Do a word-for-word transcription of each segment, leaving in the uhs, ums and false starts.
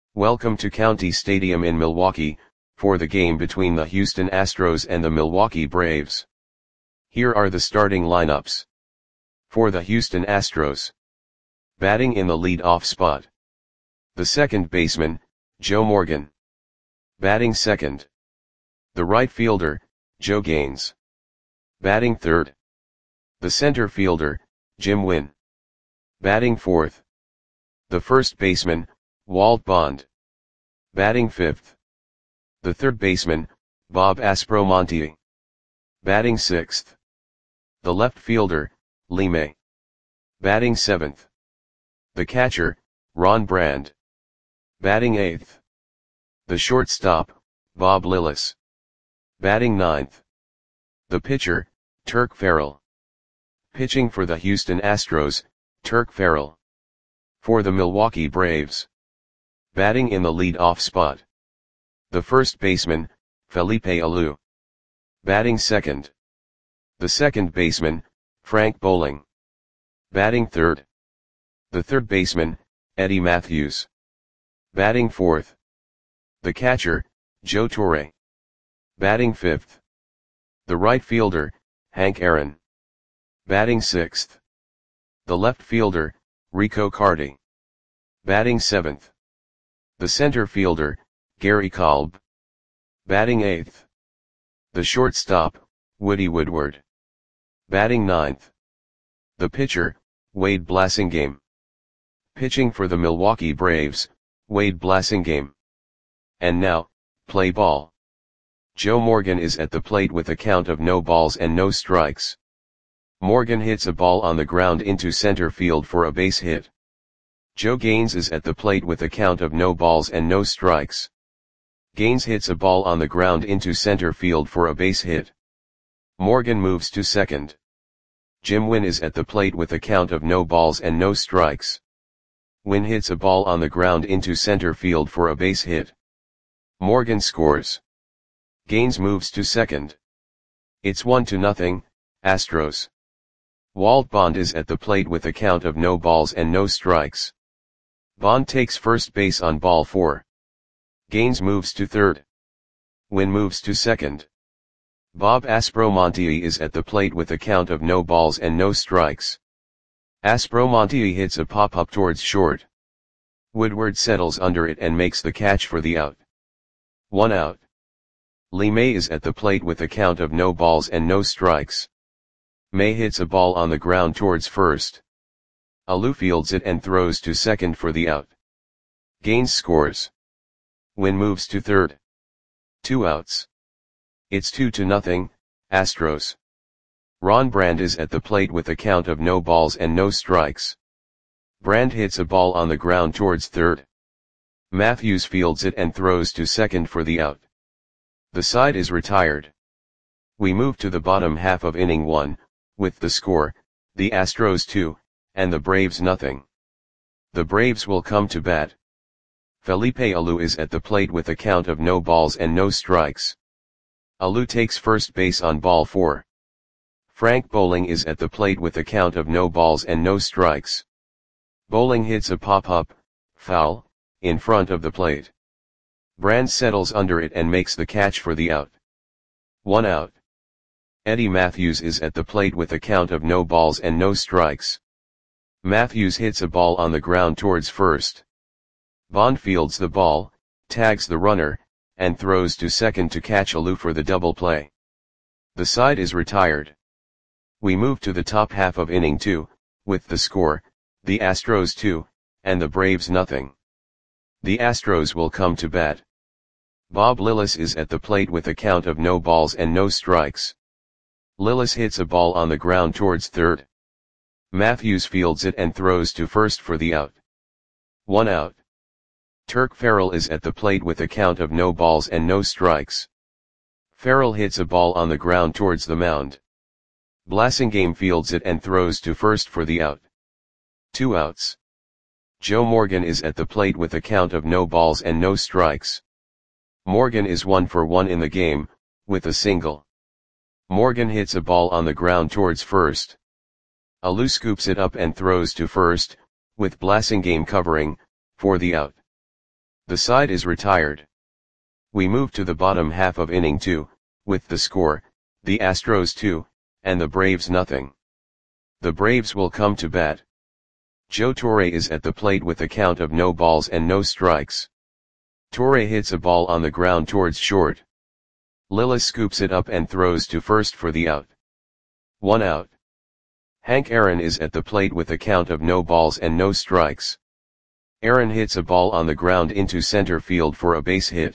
Welcome to County Stadium in Milwaukee, for the game between the Houston Astros and the Milwaukee Braves. Here are the starting lineups. For the Houston Astros. Batting in the lead-off spot. The second baseman, Joe Morgan. Batting second. The right fielder, Joe Gaines. Batting third. The center fielder, Jim Wynn. Batting fourth. The first baseman, Walt Bond. Batting fifth. The third baseman, Bob Aspromonte. Batting sixth. The left fielder, Lee May. Batting seventh. The catcher, Ron Brand. Batting eighth. The shortstop, Bob Lillis. Batting ninth. The pitcher, Turk Farrell. Pitching for the Houston Astros, Turk Farrell. For the Milwaukee Braves. Batting in the lead-off spot. The first baseman, Felipe Alou. Batting second. The second baseman, Frank Bowling. Batting third. The third baseman, Eddie Matthews. Batting fourth. The catcher, Joe Torre. Batting fifth. The right fielder, Hank Aaron. Batting sixth. The left fielder, Rico Carty. Batting seventh. The center fielder, Gary Kolb. Batting eighth. The shortstop, Woody Woodward. Batting ninth. The pitcher, Wade Blasingame. Pitching for the Milwaukee Braves, Wade Blasingame. And now, play ball. Joe Morgan is at the plate with a count of no balls and no strikes. Morgan hits a ball on the ground into center field for a base hit. Joe Gaines is at the plate with a count of no balls and no strikes. Gaines hits a ball on the ground into center field for a base hit. Morgan moves to second. Jim Wynn is at the plate with a count of no balls and no strikes. Wynn hits a ball on the ground into center field for a base hit. Morgan scores. Gaines moves to second. It's one to nothing, Astros. Walt Bond is at the plate with a count of no balls and no strikes. Bond takes first base on ball four. Gaines moves to third. Wynn moves to second. Bob Aspromonte is at the plate with a count of no balls and no strikes. Aspromonte hits a pop-up towards short. Woodward settles under it and makes the catch for the out. One out. Lee May is at the plate with a count of no balls and no strikes. May hits a ball on the ground towards first. Alou fields it and throws to second for the out. Gaines scores. Wynn moves to third. Two outs. It's two to nothing, Astros. Ron Brand is at the plate with a count of no balls and no strikes. Brand hits a ball on the ground towards third. Matthews fields it and throws to second for the out. The side is retired. We move to the bottom half of inning one, with the score, the Astros two, and the Braves nothing. The Braves will come to bat. Felipe Alou is at the plate with a count of no balls and no strikes. Alou takes first base on ball four. Frank Bowling is at the plate with a count of no balls and no strikes. Bowling hits a pop-up, foul, in front of the plate. Brand settles under it and makes the catch for the out. One out. Eddie Matthews is at the plate with a count of no balls and no strikes. Matthews hits a ball on the ground towards first. Bond fields the ball, tags the runner, and throws to second to catch Alou for the double play. The side is retired. We move to the top half of inning two, with the score, the Astros two, and the Braves nothing. The Astros will come to bat. Bob Lillis is at the plate with a count of no balls and no strikes. Lillis hits a ball on the ground towards third. Matthews fields it and throws to first for the out. One out. Turk Farrell is at the plate with a count of no balls and no strikes. Farrell hits a ball on the ground towards the mound. Blasingame fields it and throws to first for the out. Two outs. Joe Morgan is at the plate with a count of no balls and no strikes. Morgan is one for one in the game, with a single. Morgan hits a ball on the ground towards first. Alou scoops it up and throws to first, with Blasingame covering, for the out. The side is retired. We move to the bottom half of inning two, with the score, the Astros two, and the Braves nothing. The Braves will come to bat. Joe Torre is at the plate with a count of no balls and no strikes. Torre hits a ball on the ground towards short. Lillis scoops it up and throws to first for the out. One out. Hank Aaron is at the plate with a count of no balls and no strikes. Aaron hits a ball on the ground into center field for a base hit.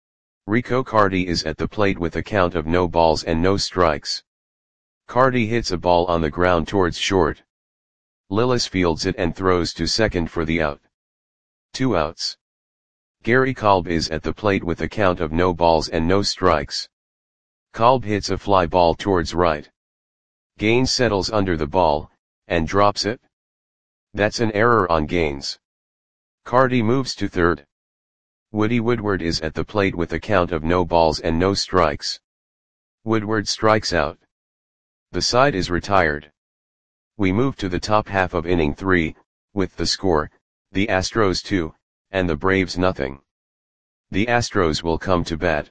Rico Carty is at the plate with a count of no balls and no strikes. Carty hits a ball on the ground towards short. Lillis fields it and throws to second for the out. Two outs. Gary Kolb is at the plate with a count of no balls and no strikes. Kolb hits a fly ball towards right. Gaines settles under the ball, and drops it. That's an error on Gaines. Carty moves to third. Woody Woodward is at the plate with a count of no balls and no strikes. Woodward strikes out. The side is retired. We move to the top half of inning three, with the score, the Astros two, and the Braves nothing. The Astros will come to bat.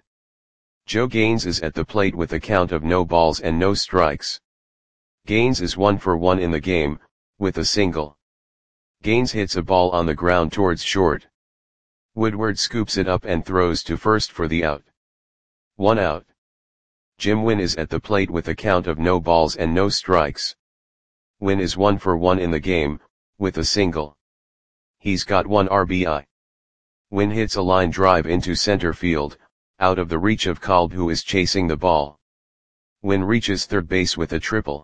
Joe Gaines is at the plate with a count of no balls and no strikes. Gaines is one for one in the game, with a single. Gaines hits a ball on the ground towards short. Woodward scoops it up and throws to first for the out. One out. Jim Wynn is at the plate with a count of no balls and no strikes. Wynn is one for one in the game, with a single. He's got one R B I. Wynn hits a line drive into center field, out of the reach of Kolb, who is chasing the ball. Wynn reaches third base with a triple.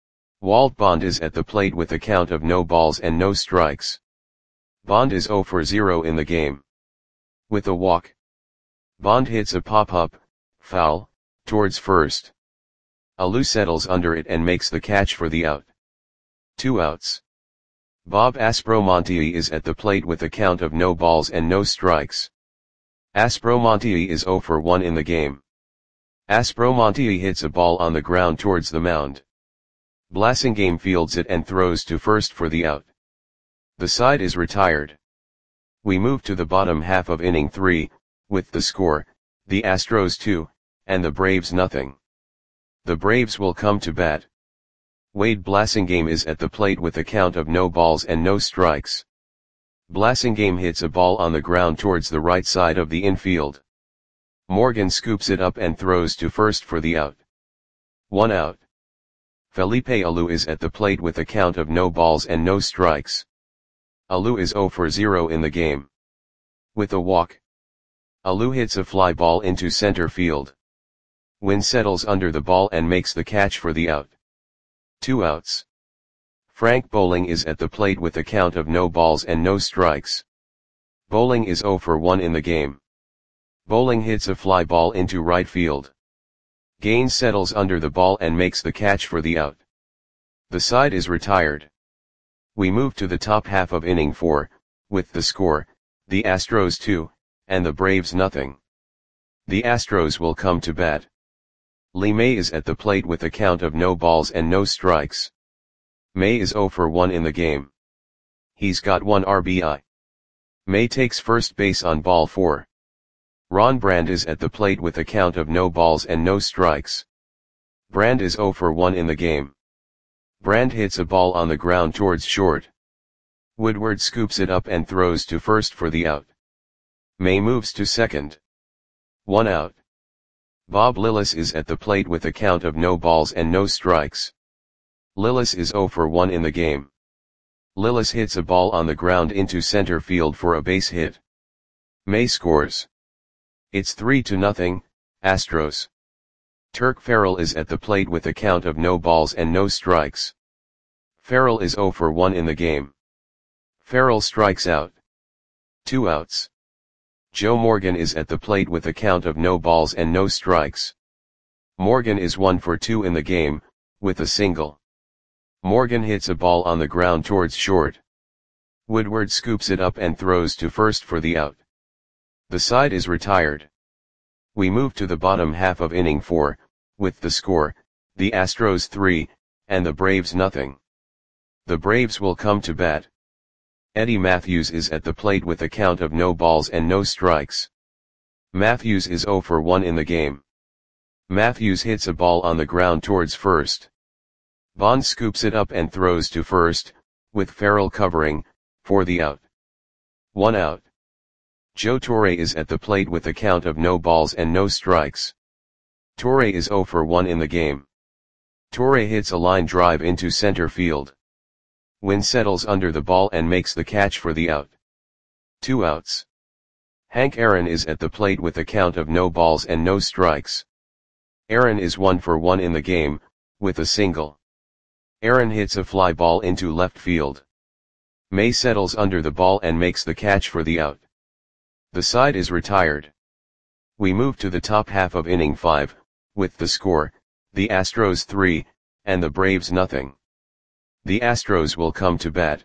Walt Bond is at the plate with a count of no balls and no strikes. Bond is zero for zero in the game. With a walk. Bond hits a pop-up, foul, towards first. Alou settles under it and makes the catch for the out. Two outs. Bob Aspromonte is at the plate with a count of no balls and no strikes. Aspromonte is zero for one in the game. Aspromonte hits a ball on the ground towards the mound. Blasingame fields it and throws to first for the out. The side is retired. We move to the bottom half of inning three, with the score, the Astros two, and the Braves nothing. The Braves will come to bat. Wade Blasingame is at the plate with a count of no balls and no strikes. Blasingame hits a ball on the ground towards the right side of the infield. Morgan scoops it up and throws to first for the out. One out. Felipe Alou is at the plate with a count of no balls and no strikes. Alou is zero for zero in the game. With a walk. Alou hits a fly ball into center field. Wynn settles under the ball and makes the catch for the out. Two outs. Frank Bowling is at the plate with a count of no balls and no strikes. Bowling is zero for one in the game. Bowling hits a fly ball into right field. Gaines settles under the ball and makes the catch for the out. The side is retired. We move to the top half of inning four, with the score, the Astros two, and the Braves nothing. The Astros will come to bat. Lee May is at the plate with a count of no balls and no strikes. May is zero for one in the game. He's got one R B I. May takes first base on ball four. Ron Brand is at the plate with a count of no balls and no strikes. Brand is zero for one in the game. Brand hits a ball on the ground towards short. Woodward scoops it up and throws to first for the out. May moves to second. One out. Bob Lillis is at the plate with a count of no balls and no strikes. Lillis is zero for one in the game. Lillis hits a ball on the ground into center field for a base hit. May scores. It's three to nothing, Astros. Turk Farrell is at the plate with a count of no balls and no strikes. Farrell is zero for one in the game. Farrell strikes out. Two outs. Joe Morgan is at the plate with a count of no balls and no strikes. Morgan is one for two in the game, with a single. Morgan hits a ball on the ground towards short. Woodward scoops it up and throws to first for the out. The side is retired. We move to the bottom half of inning four, with the score, the Astros three, and the Braves nothing. The Braves will come to bat. Eddie Matthews is at the plate with a count of no balls and no strikes. Matthews is zero for one in the game. Matthews hits a ball on the ground towards first. Bond scoops it up and throws to first, with Farrell covering, for the out. One out. Joe Torre is at the plate with a count of no balls and no strikes. Torre is zero for one in the game. Torre hits a line drive into center field. Wynn settles under the ball and makes the catch for the out. Two outs. Hank Aaron is at the plate with a count of no balls and no strikes. Aaron is one for one in the game, with a single. Aaron hits a fly ball into left field. May settles under the ball and makes the catch for the out. The side is retired. We move to the top half of inning five, with the score, the Astros three, and the Braves nothing. The Astros will come to bat.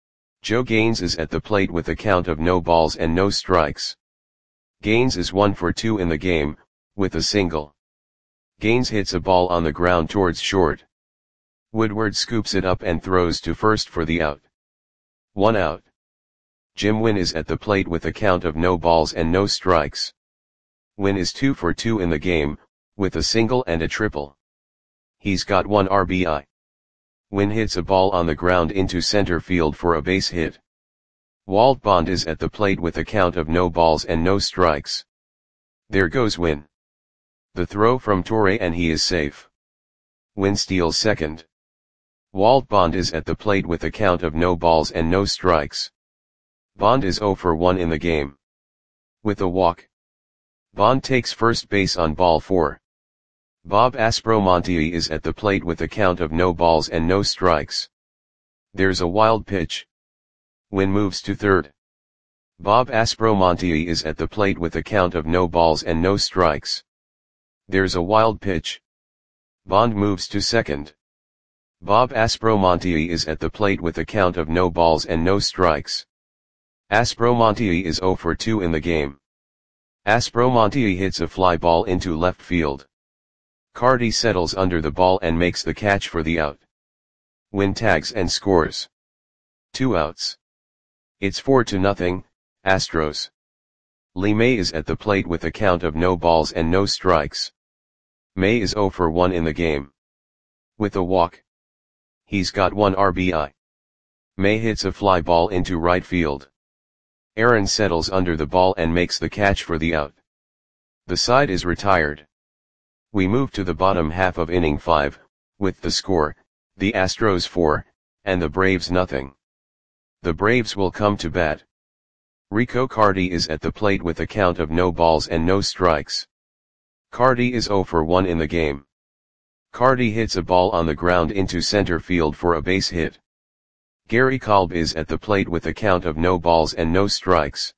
Joe Gaines is at the plate with a count of no balls and no strikes. Gaines is one for two in the game, with a single. Gaines hits a ball on the ground towards short. Woodward scoops it up and throws to first for the out. One out. Jim Wynn is at the plate with a count of no balls and no strikes. Wynn is two for two in the game, with a single and a triple. He's got one R B I. Wynn hits a ball on the ground into center field for a base hit. Walt Bond is at the plate with a count of no balls and no strikes. There goes Wynn. The throw from Torre and he is safe. Wynn steals second. Walt Bond is at the plate with a count of no balls and no strikes. Bond is zero for one in the game. With a walk. Bond takes first base on ball four. Bob Aspromonte is at the plate with a count of no balls and no strikes. There's a wild pitch. Wynn moves to third. Bob Aspromonte is at the plate with a count of no balls and no strikes. There's a wild pitch. Bond moves to second. Bob Aspromonte is at the plate with a count of no balls and no strikes. Aspromonte is zero for two in the game. Aspromonte hits a fly ball into left field. Carty settles under the ball and makes the catch for the out. Wynn tags and scores. Two outs. It's four to nothing, Astros. Lee May is at the plate with a count of no balls and no strikes. May is zero for one in the game. With a walk. He's got one R B I. May hits a fly ball into right field. Aaron settles under the ball and makes the catch for the out. The side is retired. We move to the bottom half of inning five, with the score, the Astros four, and the Braves nothing. The Braves will come to bat. Rico Carty is at the plate with a count of no balls and no strikes. Carty is zero for one in the game. Carty hits a ball on the ground into center field for a base hit. Gary Kolb is at the plate with a count of no balls and no strikes.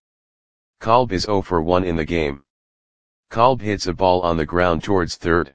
Kolb is zero for one in the game. Kolb hits a ball on the ground towards third.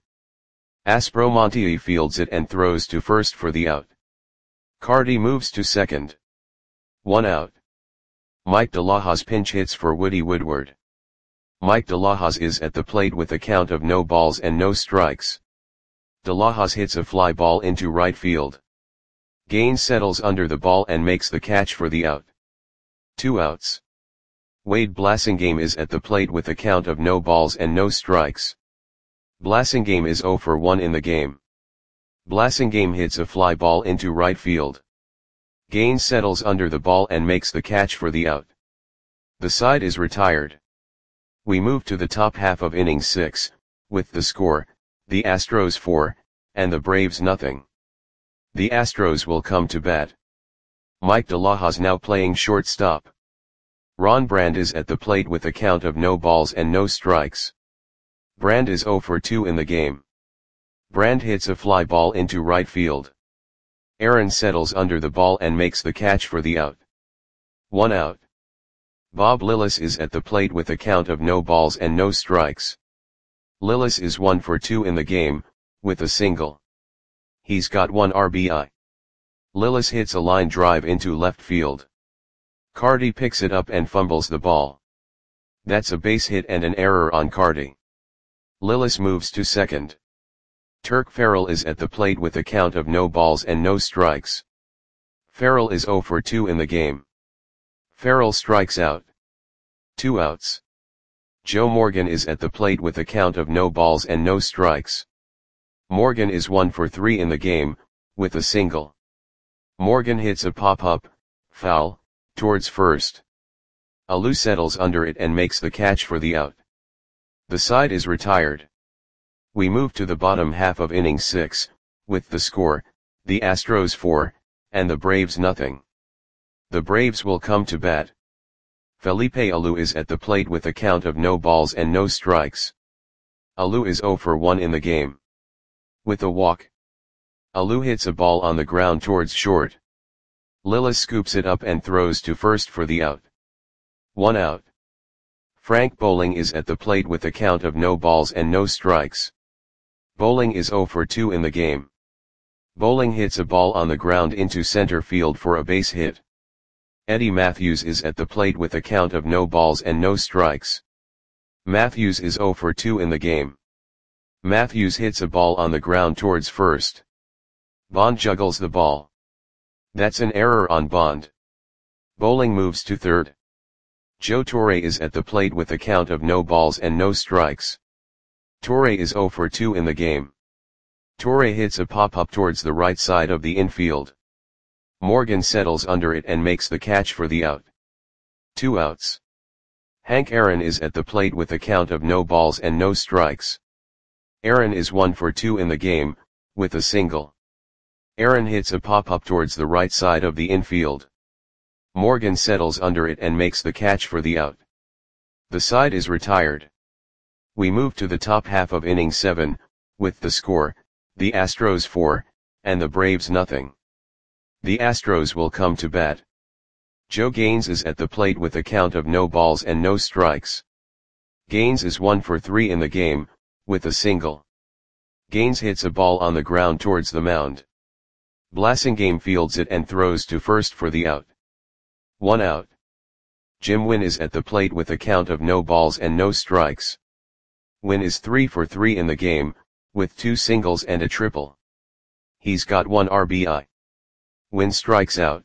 Aspromonte fields it and throws to first for the out. Carty moves to second. One out. Mike DeLahoz pinch hits for Woody Woodward. Mike DeLahoz is at the plate with a count of no balls and no strikes. DeLahoz hits a fly ball into right field. Gaines settles under the ball and makes the catch for the out. Two outs. Wade Blasingame is at the plate with a count of no balls and no strikes. Blasingame is zero for one in the game. Blasingame hits a fly ball into right field. Gaines settles under the ball and makes the catch for the out. The side is retired. We move to the top half of inning six, with the score, the Astros four, and the Braves nothing. The Astros will come to bat. Mike DeLahoz now playing shortstop. Ron Brand is at the plate with a count of no balls and no strikes. Brand is zero for two in the game. Brand hits a fly ball into right field. Aaron settles under the ball and makes the catch for the out. One out. Bob Lillis is at the plate with a count of no balls and no strikes. Lillis is one for two in the game, with a single. He's got one R B I. Lillis hits a line drive into left field. Carty picks it up and fumbles the ball. That's a base hit and an error on Carty. Lillis moves to second. Turk Farrell is at the plate with a count of no balls and no strikes. Farrell is zero for two in the game. Farrell strikes out. Two outs. Joe Morgan is at the plate with a count of no balls and no strikes. Morgan is one for three in the game, with a single. Morgan hits a pop-up, foul, towards first. Alou settles under it and makes the catch for the out. The side is retired. We move to the bottom half of inning six, with the score, the Astros four, and the Braves nothing. The Braves will come to bat. Felipe Alou is at the plate with a count of no balls and no strikes. Alou is zero for one in the game. With a walk. Alou hits a ball on the ground towards short. Lillis scoops it up and throws to first for the out. One out. Frank Bowling is at the plate with a count of no balls and no strikes. Bowling is zero for two in the game. Bowling hits a ball on the ground into center field for a base hit. Eddie Matthews is at the plate with a count of no balls and no strikes. Matthews is zero for two in the game. Matthews hits a ball on the ground towards first. Bond juggles the ball. That's an error on Bond. Bowling moves to third. Joe Torre is at the plate with a count of no balls and no strikes. Torre is zero for two in the game. Torre hits a pop-up towards the right side of the infield. Morgan settles under it and makes the catch for the out. Two outs. Hank Aaron is at the plate with a count of no balls and no strikes. Aaron is one for two in the game, with a single. Aaron hits a pop-up towards the right side of the infield. Morgan settles under it and makes the catch for the out. The side is retired. We move to the top half of inning seven, with the score, the Astros four, and the Braves nothing. The Astros will come to bat. Joe Gaines is at the plate with a count of no balls and no strikes. Gaines is one for three in the game, with a single. Gaines hits a ball on the ground towards the mound. Blasingame fields it and throws to first for the out. One out. Jim Wynn is at the plate with a count of no balls and no strikes. Wynn is three for three in the game, with two singles and a triple. He's got one R B I. Wynn strikes out.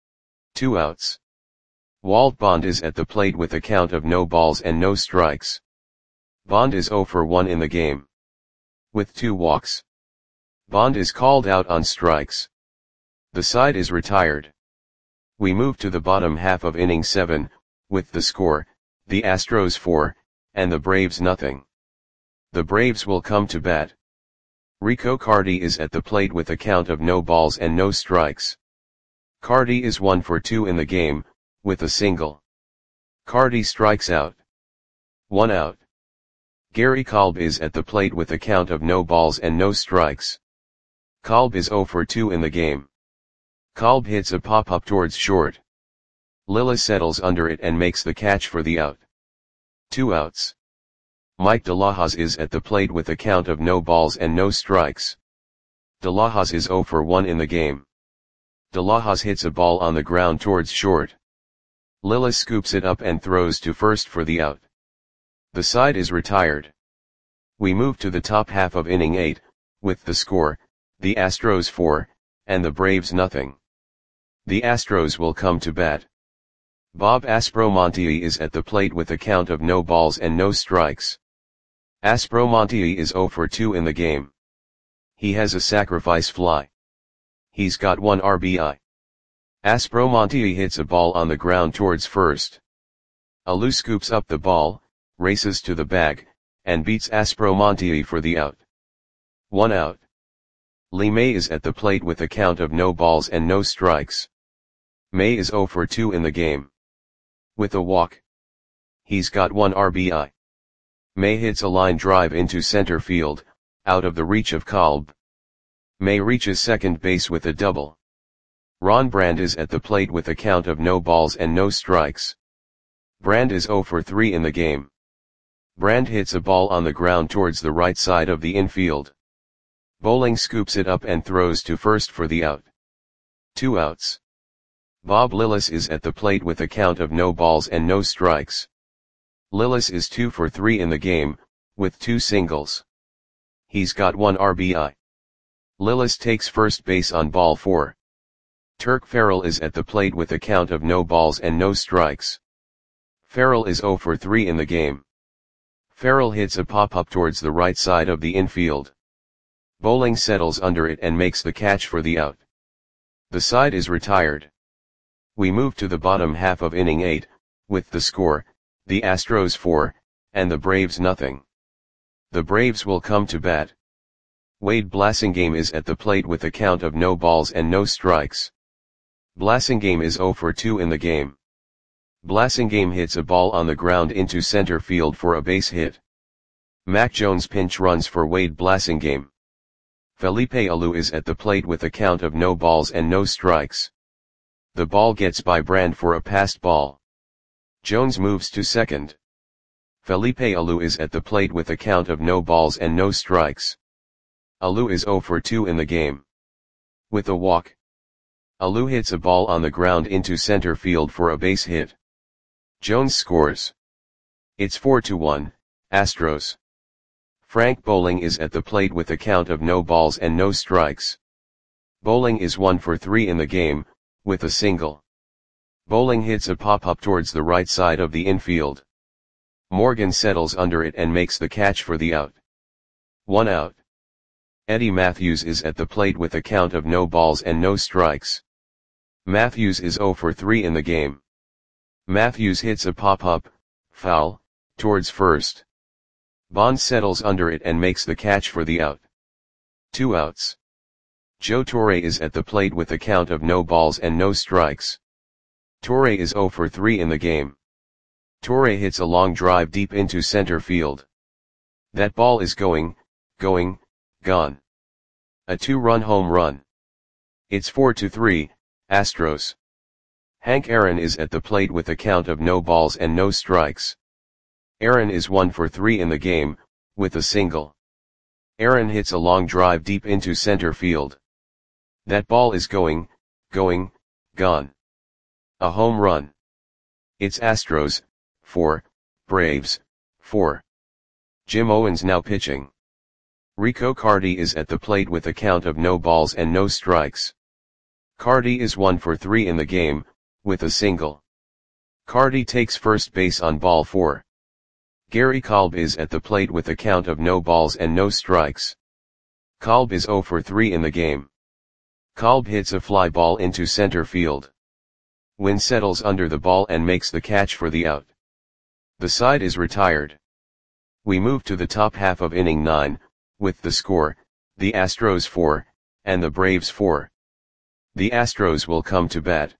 Two outs. Walt Bond is at the plate with a count of no balls and no strikes. Bond is zero for one in the game. With two walks. Bond is called out on strikes. The side is retired. We move to the bottom half of inning seven, with the score, the Astros four, and the Braves nothing. The Braves will come to bat. Rico Cardi is at the plate with a count of no balls and no strikes. Cardi is one for two in the game, with a single. Cardi strikes out. One out. Gary Kolb is at the plate with a count of no balls and no strikes. Kolb is zero for two in the game. Kolb hits a pop-up towards short. Lillis settles under it and makes the catch for the out. Two outs. Mike De La Hoz is at the plate with a count of no balls and no strikes. De La Hoz is zero for one in the game. De La Hoz hits a ball on the ground towards short. Lillis scoops it up and throws to first for the out. The side is retired. We move to the top half of inning eight, with the score, the Astros four, and the Braves nothing. The Astros will come to bat. Bob Aspromonte is at the plate with a count of no balls and no strikes. Aspromonte is zero for two in the game. He has a sacrifice fly. He's got one R B I. Aspromonte hits a ball on the ground towards first. Alou scoops up the ball, races to the bag, and beats Aspromonte for the out. One out. Lee May is at the plate with a count of no balls and no strikes. May is zero for two in the game. With a walk. He's got one R B I. May hits a line drive into center field, out of the reach of Kolb. May reaches second base with a double. Ron Brand is at the plate with a count of no balls and no strikes. Brand is zero for three in the game. Brand hits a ball on the ground towards the right side of the infield. Bowling scoops it up and throws to first for the out. Two outs. Bob Lillis is at the plate with a count of no balls and no strikes. Lillis is two for three in the game, with two singles. He's got one R B I. Lillis takes first base on ball four. Turk Farrell is at the plate with a count of no balls and no strikes. Farrell is zero for three in the game. Farrell hits a pop-up towards the right side of the infield. Bowling settles under it and makes the catch for the out. The side is retired. We move to the bottom half of inning eight, with the score, the Astros four, and the Braves nothing. The Braves will come to bat. Wade Blasingame is at the plate with a count of no balls and no strikes. Blasingame is zero for two in the game. Blasingame hits a ball on the ground into center field for a base hit. Mac Jones pinch runs for Wade Blasingame. Felipe Alou is at the plate with a count of no balls and no strikes. The ball gets by Brand for a passed ball. Jones moves to second. Felipe Alou is at the plate with a count of no balls and no strikes. Alou is zero for two in the game. With a walk, Alou hits a ball on the ground into center field for a base hit. Jones scores. It's four to one, Astros. Frank Bowling is at the plate with a count of no balls and no strikes. Bowling is one for three in the game, with a single. Bowling hits a pop-up towards the right side of the infield. Morgan settles under it and makes the catch for the out. One out. Eddie Matthews is at the plate with a count of no balls and no strikes. Matthews is zero for three in the game. Matthews hits a pop-up, foul, towards first. Bond settles under it and makes the catch for the out. Two outs. Joe Torre is at the plate with a count of no balls and no strikes. Torre is zero for three in the game. Torre hits a long drive deep into center field. That ball is going, going, gone. A two-run home run. It's four to three, Astros. Hank Aaron is at the plate with a count of no balls and no strikes. Aaron is one for three in the game, with a single. Aaron hits a long drive deep into center field. That ball is going, going, gone. A home run. It's Astros, four, Braves, four. Jim Owens now pitching. Rico Carty is at the plate with a count of no balls and no strikes. Carty is one for three in the game, with a single. Carty takes first base on ball four. Gary Kolb is at the plate with a count of no balls and no strikes. Kolb is zero for three in the game. Kolb hits a fly ball into center field. Wynn settles under the ball and makes the catch for the out. The side is retired. We move to the top half of inning nine, with the score, the Astros four, and the Braves four. The Astros will come to bat.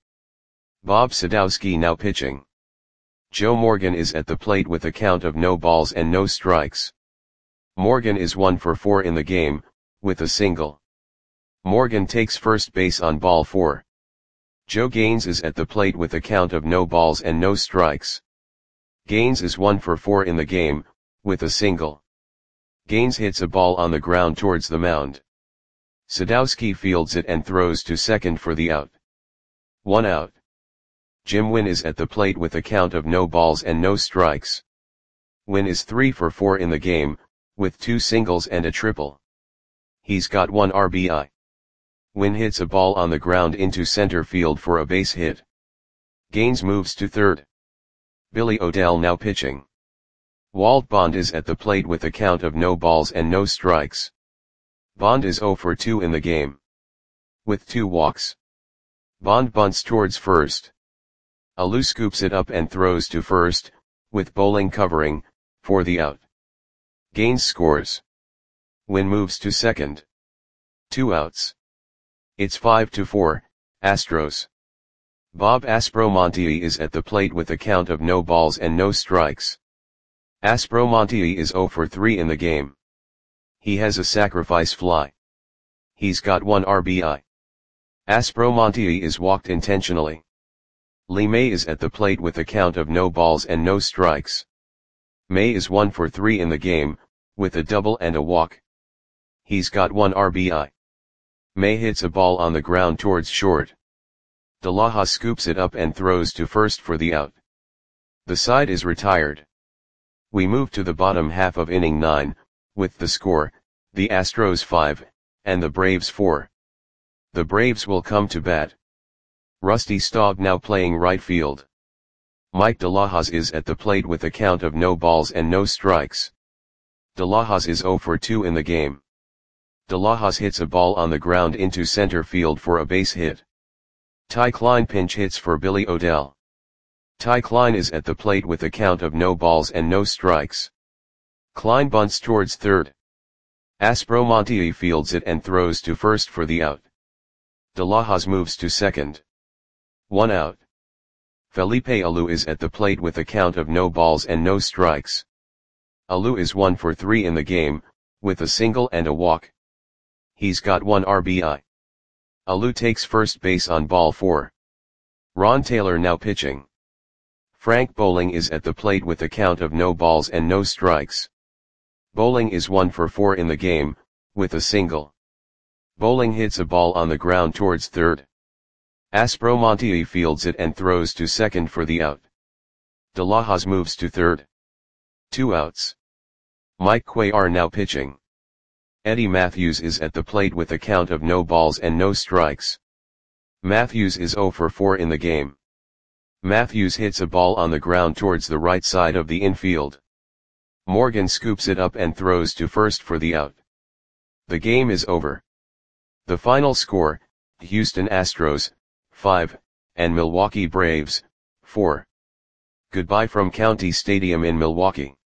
Bob Sadowski now pitching. Joe Morgan is at the plate with a count of no balls and no strikes. Morgan is one for four in the game, with a single. Morgan takes first base on ball four. Joe Gaines is at the plate with a count of no balls and no strikes. Gaines is one for four in the game, with a single. Gaines hits a ball on the ground towards the mound. Sadowski fields it and throws to second for the out. One out. Jim Wynn is at the plate with a count of no balls and no strikes. Wynn is three for four in the game, with two singles and a triple. He's got one R B I. Wynn hits a ball on the ground into center field for a base hit. Gaines moves to third. Billy O'Dell now pitching. Walt Bond is at the plate with a count of no balls and no strikes. Bond is zero for two in the game. With two walks. Bond bunts towards first. Alou scoops it up and throws to first, with Bowling covering, for the out. Gaines scores. Wynn moves to second. Two outs. It's five to four, Astros. Bob Aspromonte is at the plate with a count of no balls and no strikes. Aspromonte is zero for three in the game. He has a sacrifice fly. He's got one R B I. Aspromonte is walked intentionally. Lee May is at the plate with a count of no balls and no strikes. May is one for three in the game, with a double and a walk. He's got one R B I. May hits a ball on the ground towards short. De La Hoz scoops it up and throws to first for the out. The side is retired. We move to the bottom half of inning nine, with the score, the Astros five, and the Braves four. The Braves will come to bat. Rusty Staub now playing right field. Mike De La Hoz is at the plate with a count of no balls and no strikes. De La Hoz is zero for two in the game. De La Hoz hits a ball on the ground into center field for a base hit. Ty Klein pinch hits for Billy O'Dell. Ty Klein is at the plate with a count of no balls and no strikes. Klein bunts towards third. Aspromonte fields it and throws to first for the out. De La Hoz moves to second. One out. Felipe Alou is at the plate with a count of no balls and no strikes. Alou is one for three in the game, with a single and a walk. He's got one R B I. Alou takes first base on ball four. Ron Taylor now pitching. Frank Bowling is at the plate with a count of no balls and no strikes. Bowling is one for four in the game, with a single. Bowling hits a ball on the ground towards third. Aspromonte fields it and throws to second for the out. De La Hoz moves to third. Two outs. Mike Cuellar now pitching. Eddie Matthews is at the plate with a count of no balls and no strikes. Matthews is zero for four in the game. Matthews hits a ball on the ground towards the right side of the infield. Morgan scoops it up and throws to first for the out. The game is over. The final score, Houston Astros, five, and Milwaukee Braves, four. Goodbye from County Stadium in Milwaukee.